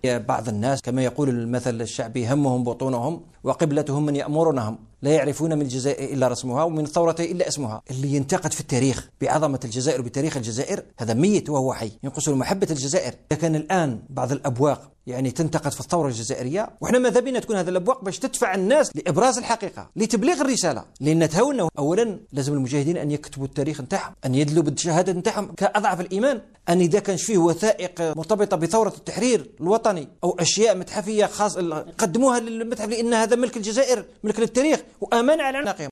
بعض الناس كما يقول المثل الشعبي: همهم بطونهم وقبلتهم من يأمرونهم، لا يعرفون من الجزائر إلا رسمها ومن الثورة إلا اسمها. اللي ينتقد في التاريخ بعظمة الجزائر وبتاريخ الجزائر هذا ميت وهو حي، ينقص محبة الجزائر. إذا كان الآن بعض الأبواق تنتقد في الثورة الجزائرية، وإحنا ماذا بنا تكون هذا الأبواق باش تدفع الناس لإبراز الحقيقة، لتبليغ الرسالة. لأن تهاونا أولا لازم المجاهدين أن يكتبوا التاريخ نتاعهم، أن يدلوا بالشهادة نتاعهم كأضعف الإيمان. أن إذا كانش فيه وثائق مرتبطة بثورة التحرير الوطني أو أشياء متحفية خاصة قدموها للمتحف، لأن هذا ملك الجزائر، ملك للتاريخ وأمانة على عناقهم.